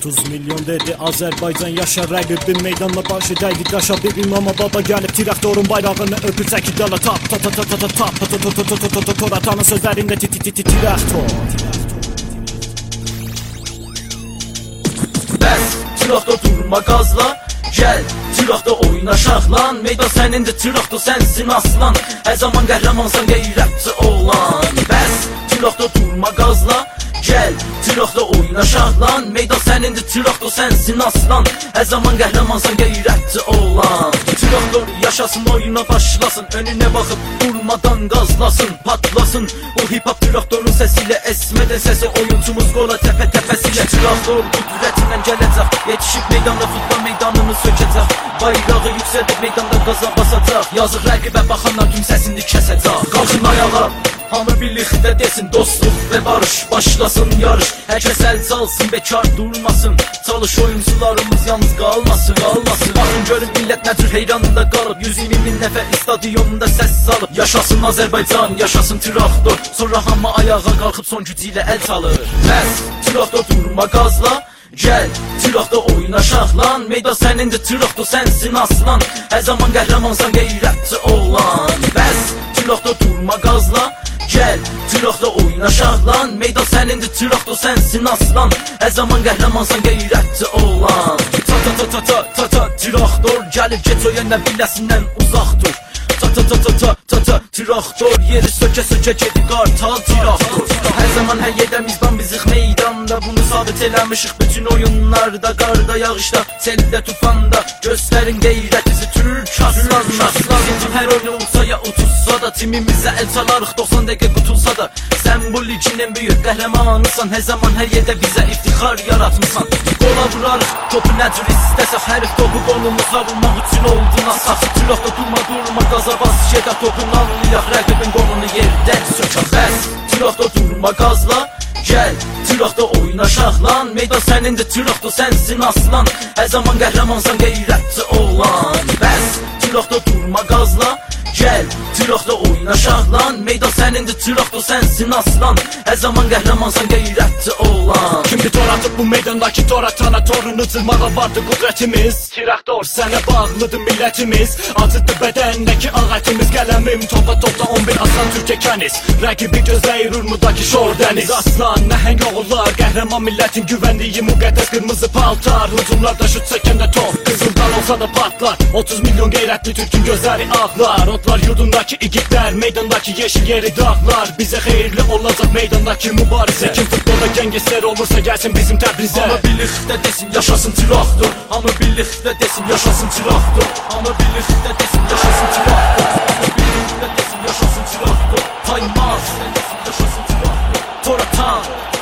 30 milyon dedi Azərbaycan yaşa rəqibin meydanla başı dəydi qaşa bibim ama baba gəlib traktorun bayrağını öpür çəkir dala tap ta ta ta ta ta tap ta ta ta ta ta ta ta toratanın sözlərində traktor. Bəs traktor durma qazla, gəl traktor oynaşaq lan. Meydan sənindir traktor sənsin aslan, hər zaman qəhrəmansan qeyrətçi oğlan. Bəs traktor durma qazla, gəl traktor oynaşaq lan. Meydan sənindir traktor sənsin aslan, hər zaman qəhrəmansan qeyrətçi oğlan. Traktor yaşasın oyuna başlasın, önünə baxıb durmadan qazlasın, patlasın. O hip hop traktorun səsilə esmədən səsi oyuncumuz qola təpə təpəsilə. Traktor qüdrətindən gələcək, yetişib meydanda futbol meydanını sökəcək. Bayrağı yüksədib meydanda qaza basacaq, yazıq rəqibə baxanlar tüm səsini kəsəcək. Qalxın ayağa, hamı birlikdə desin, dostluq və barış başlasın yarış. Hər kəs əl çalsın, bekar durmasın, çalış oyuncularımız yalnız qalmasın. Baxın görün millət nə cür heyranında qalıb, 120 min nəfər stadionunda səs salıb. Yaşasın Azərbaycan, yaşasın traktor, sonra hamı ayağa qalxıb son gücü ilə əl çalır. Bəs traktor durma qazla, gəl traktor oynaşaq lan. Meydan sənindir traktor sənsin aslan, hər zaman qəhrəmansan qeyrətçi oğlan. Bəs traktor durma qazla, gəl traktor oynaşaq lan. Meydan sənindir traktor sənsin aslan, hər zaman qəhrəmansan qeyrətçi oğlan. Ta ta ta ta ta ta ta traktor gəlib get oyəndən biləsindən uzaq dur. Ta ta ta ta ta ta ta traktor yeri sökə sökə gedir qartal traktor. Hər zaman hər yerdə mizban bizik meydanda, bunu sabit eləmişik bütün oyunlarda. Qarda, yağışda, seldə, tufanda göstərin qeyrətinizi Türk aslanlar. Bizim hər oyunu olsa ya utulsa da, timimizə əl çalarıq 90 dəqiqə qutulsa da. Sən bu ligin ən böyük qəhrəmanısan, hər zaman hər yerdə bizə iftixar yaratmışsan. Qola vurarıq, topu nə cür istəsək, hərif topu qolumuzla vurmaq üçün oldu nasaq. Traktor durma qaza bas, gedə topun anlayaq, rəqibin qolunu yerdən sökək. Bəs traktor durma qazla, gəl traktor oynaşaq lan. Meydan sənindir traktor sənsin aslan, hər zaman qəhrəmansan qeyrətçi oğlan. Bəs traktor durma qazla, gəl traktor oynaşaq lan. Meydan sənindir traktor sənsin aslan, hər zaman qəhrəmansan qeyrətçi oğlan. Kimdir tor atıb bu meydandakı tor atana, torunu cırmağa vardı qudrətimiz. Traktor sənə bağlıdır millətimiz, acıdır bədəndəki ağətimiz. Qələmim topa 11 aslan Türkiyə kəniz, rəqibi gözləyir Urmudakı şor dəniz. Aslan nəhəng oğullar, qəhrəman millətin güvəndiyi müqəddəs qırmızı paltar. Hücumlarda şut çəkəndə top qızıldan olsa da patlar, 30 milyon qeyrətli Türkün gözləri ağlar. Otlar yurdundakı igidlər, meydandakı yeşil yeri dağlar. Bizə xeyirli olacaq meydandakı mübarizə. Kim futbolda gəngeslər olursa gəlsin bizim Təbrizə. Hamı birlikdə desin yaşasın traktor, hamı birlikdə desin yaşasın traktor, hamı birlikdə desin yaşasın traktor, hamı birlikdə desin yaşasın traktor. Taymaz desin yaşasın traktor, toratan